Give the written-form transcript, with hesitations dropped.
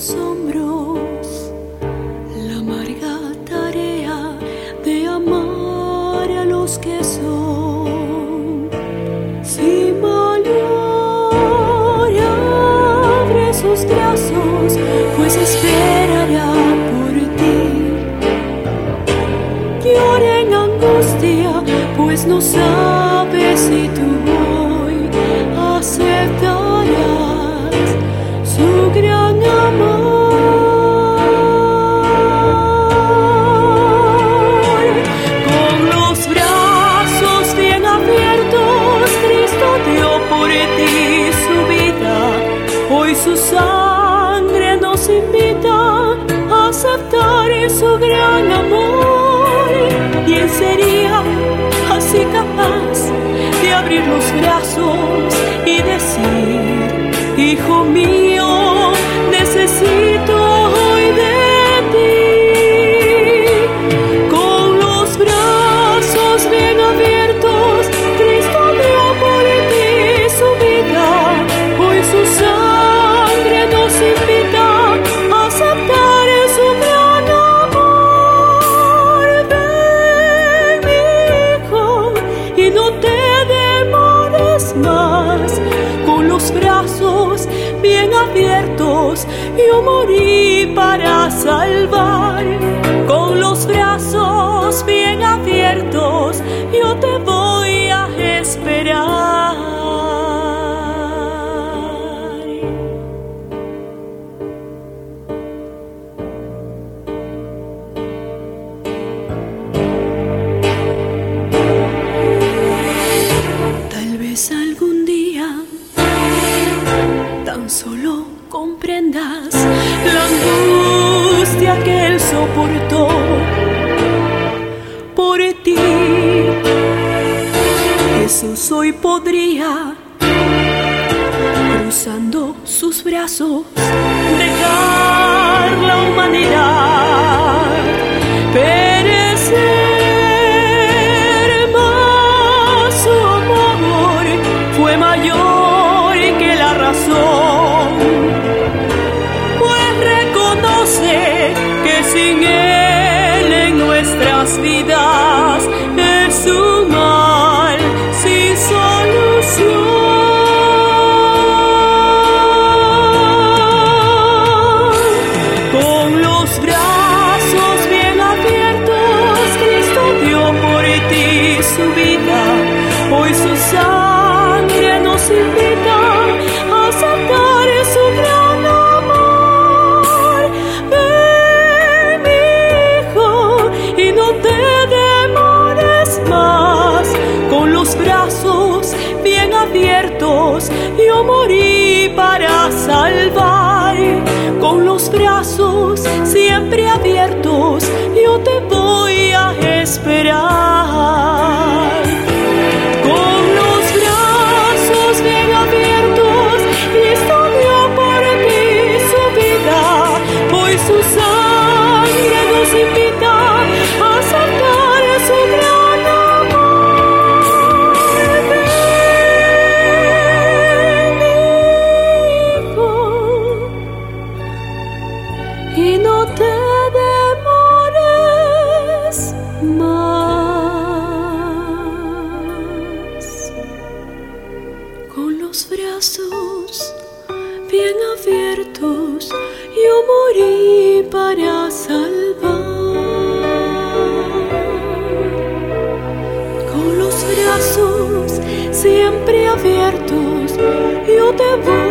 mis hombros la amarga tarea de amar a los que son. Si mañana abre sus brazos, pues esperará por ti. Llora en angustia, pues no sabe si tú hoy aceptarás su gran amor. Con los brazos bien abiertos, Cristo dio por ti su vida. Hoy su sangre nos invita a aceptar su gran amor. Y Él sería así capaz de abrir los brazos y decir: Hijo mío, necesito hoy de ti. Con los brazos bien abiertos, Cristo dio por ti su vida. Hoy su sangre nos invita a aceptar su gran amor. Ven, mi hijo, y no te demores más. Con los brazos bien abiertos, yo morí para salvar. Con los brazos bien abiertos, yo te voy a esperar. Tal vez algún día tan solo comprendas la angustia que Él soportó por ti. Jesús hoy podría, cruzando sus brazos, dejar la humanidad, perecer, mas su amor fue mayor que la razón, pues reconoce que sin Él en nuestras vidas es un mal sin solución. Con los brazos bien abiertos, Cristo dio por ti su vida. Hoy su sangre nos invita a aceptar su gran amor. Ven, mi hijo, y no te demores más. Con los brazos bien abiertos, yo morí para salvar. Con los brazos siempre abiertos, yo te voy a esperar. Con los brazos bien abiertos, Cristo dio por ti su vida. Hoy su sangre nos invita a aceptar su gran amor. Ven, mi hijo, y no te demores más. Con los brazos bien abiertos, yo morí para salvar. Con los brazos siempre abiertos, yo te voy